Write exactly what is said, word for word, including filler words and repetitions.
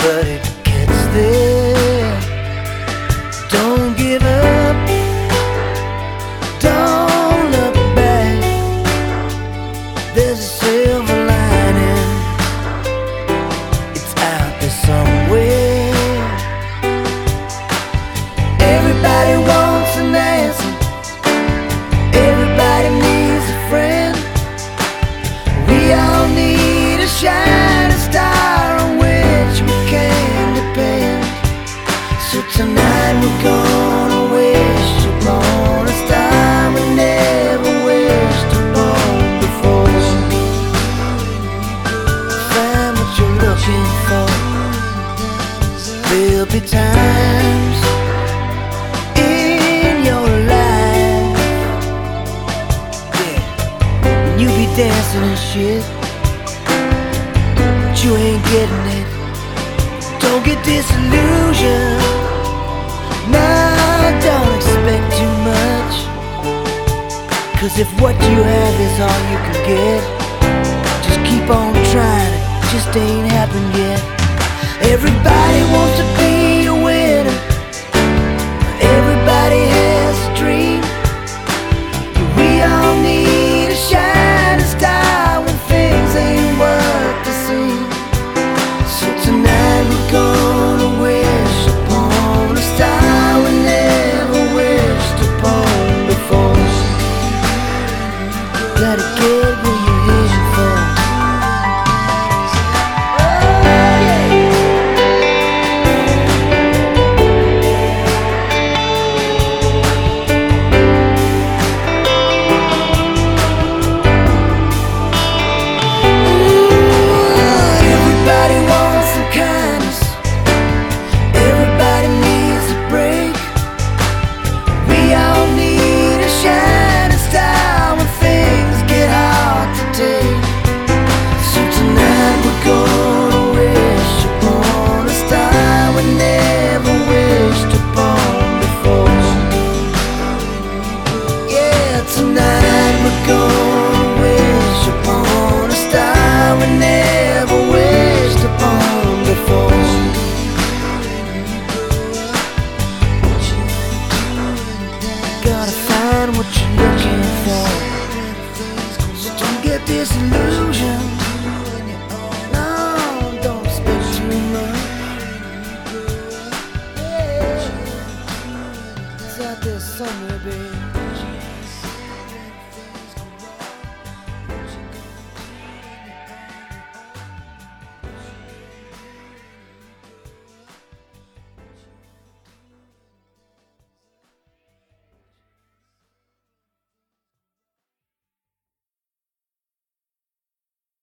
but it gets there. Don't give up, don't look back. There's a silver lining, it's out there somewhere. Everybody wants an answer, everybody needs a friend. We all need a shining star on which we can depend. So tonight we're gonna wish upon a star we never wished upon before. Find what you're looking for. There'll be times in your life, yeah, when you be dancing and shit, but you ain't getting it. Don't get disillusioned. Nah, don't expect too much, 'cause if what you have is all you can get, just keep on trying, it just ain't happened yet. Everybody wants to be a winner, everybody has a dream. We all need a shining star when things ain't worth the same. So tonight we're gonna wish upon a star we never wished upon before. Gotta get where you're heading for. Tonight we're gonna wish upon a star we never wished upon before. Gotta find what you're looking for, so don't get disillusioned. No, don't expect too much. Yeah, it's out there somewhere, babe.